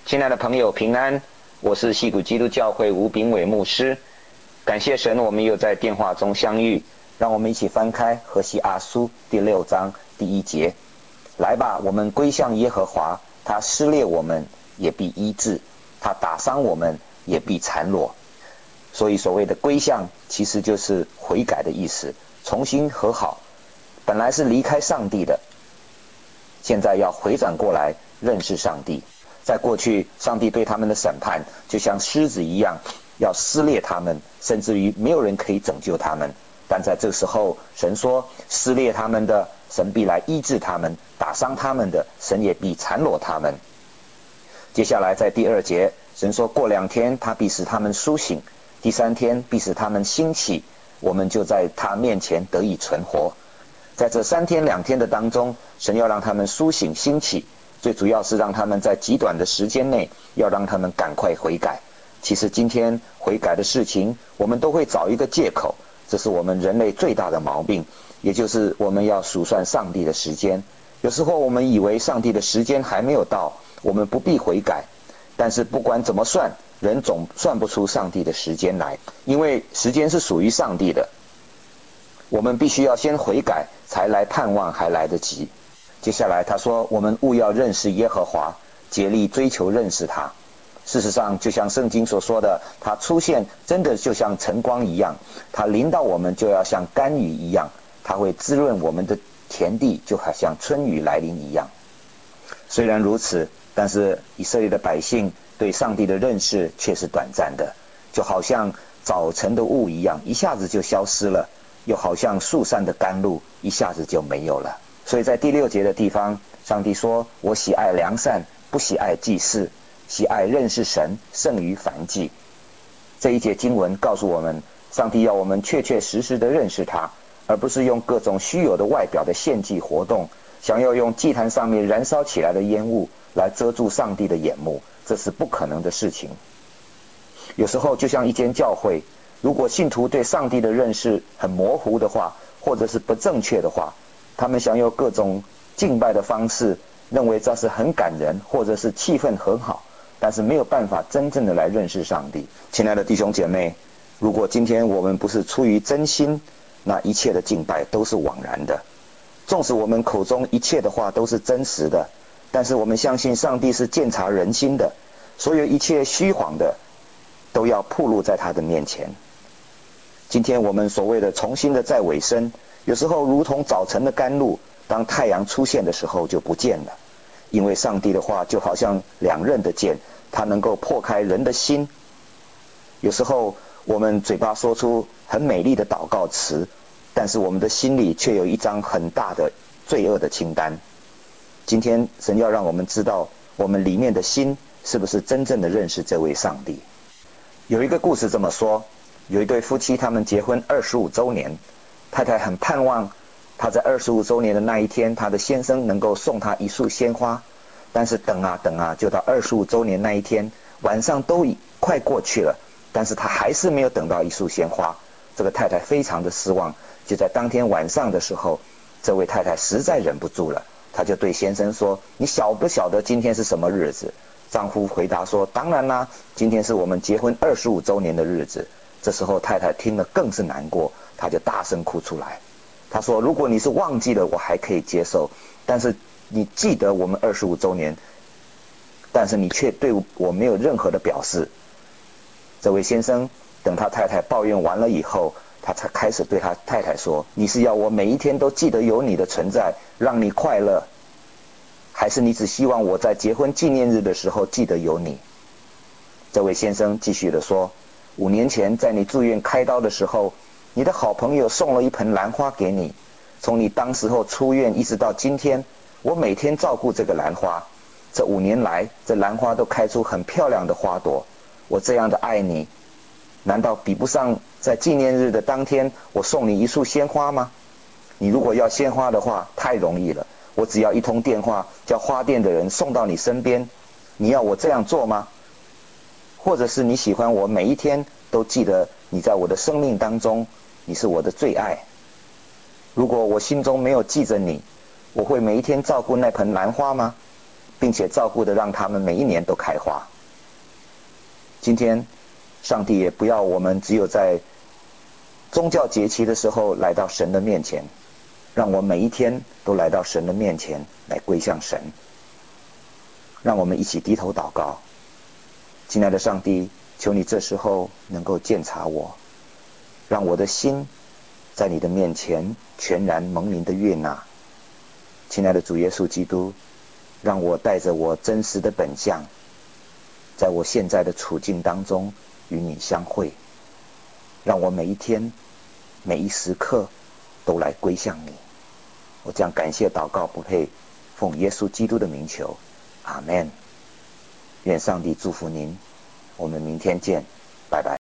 亲爱的朋友，平安！我是矽谷基督教会吴炳伟牧师。感谢神，我们又在电话中相遇。让我们一起翻开何西阿书第6章第1节。来吧，我们归向耶和华，他撕裂我们，也必医治；他打伤我们，也必缠裸。所以所谓的归向，其实就是悔改的意思，重新和好。本来是离开上帝的，现在要回转过来认识上帝。在过去，上帝对他们的审判就像狮子一样，要撕裂他们，甚至于没有人可以拯救他们。但在这时候，神说，撕裂他们的，神必来医治他们；打伤他们的，神也必缠裸他们。接下来在第2节，神说，过2天他必使他们苏醒，第3天必使他们兴起，我们就在他面前得以存活。在这3天2天的当中，神要让他们苏醒兴起，最主要是让他们在极短的时间内，要让他们赶快悔改。其实今天悔改的事情，我们都会找一个借口，这是我们人类最大的毛病，也就是我们要数算上帝的时间。有时候我们以为上帝的时间还没有到，我们不必悔改，但是不管怎么算，人总算不出上帝的时间来，因为时间是属于上帝的，我们必须要先悔改，才来盼望还来得及。接下来他说，我们务要认识耶和华，竭力追求认识他。事实上就像圣经所说的，他出现真的就像晨光一样，他临到我们就要像甘雨一样，他会滋润我们的田地，就好像春雨来临一样。虽然如此，但是以色列的百姓对上帝的认识却是短暂的，就好像早晨的雾一样，一下子就消失了，又好像树上的甘露，一下子就没有了。所以在第6节的地方，上帝说，我喜爱良善，不喜爱祭祀，喜爱认识神胜于燔祭。这一节经文告诉我们，上帝要我们确确实实的认识他，而不是用各种虚有的外表的献祭活动，想要用祭坛上面燃烧起来的烟雾来遮住上帝的眼目，这是不可能的事情。有时候就像一间教会，如果信徒对上帝的认识很模糊的话，或者是不正确的话，他们想用各种敬拜的方式，认为这是很感人，或者是气氛很好，但是没有办法真正的来认识上帝。亲爱的弟兄姐妹，如果今天我们不是出于真心，那一切的敬拜都是枉然的。纵使我们口中一切的话都是真实的，但是我们相信上帝是鉴察人心的，所有一切虚谎的都要暴露在他的面前。今天我们所谓的重新的再委身，有时候如同早晨的甘露，当太阳出现的时候就不见了。因为上帝的话就好像2刃的剑，它能够破开人的心。有时候我们嘴巴说出很美丽的祷告词，但是我们的心里却有一张很大的罪恶的清单。今天神要让我们知道，我们里面的心是不是真正的认识这位上帝。有一个故事这么说，有一对夫妻，他们结婚25周年，太太很盼望他在25周年的那一天，他的先生能够送他一束鲜花，但是等啊等啊，就到25周年那一天，晚上都快过去了，但是他还是没有等到一束鲜花。这个太太非常的失望。就在当天晚上的时候，这位太太实在忍不住了，她就对先生说，你晓不晓得今天是什么日子？丈夫回答说，当然啦，今天是我们结婚25周年的日子。这时候太太听了更是难过，她就大声哭出来。她说，如果你是忘记了我还可以接受，但是你记得我们25周年，但是你却对我没有任何的表示。这位先生等他太太抱怨完了以后，他才开始对他太太说，你是要我每一天都记得有你的存在，让你快乐，还是你只希望我在结婚纪念日的时候记得有你？这位先生继续的说，5年前在你住院开刀的时候，你的好朋友送了一盆兰花给你，从你当时候出院一直到今天，我每天照顾这个兰花，这5年来，这兰花都开出很漂亮的花朵。我这样的爱你，难道比不上在纪念日的当天我送你一束鲜花吗？你如果要鲜花的话，太容易了，我只要一通电话，叫花店的人送到你身边。你要我这样做吗？或者是你喜欢我每一天都记得你在我的生命当中，你是我的最爱。如果我心中没有记着你，我会每一天照顾那盆兰花吗？ 并且照顾的让他们每一年都开花。今天上帝也不要我们只有在宗教节期的时候来到神的面前，让我每一天都来到神的面前来归向神。让我们一起低头祷告。亲爱的上帝，求你这时候能够鉴察我，让我的心在你的面前全然蒙您的悦纳。亲爱的主耶稣基督，让我带着我真实的本相，在我现在的处境当中与你相会，让我每一天每一时刻都来归向你。我将感谢祷告不配，奉耶稣基督的名求，阿们。愿上帝祝福您，我们明天见，拜拜。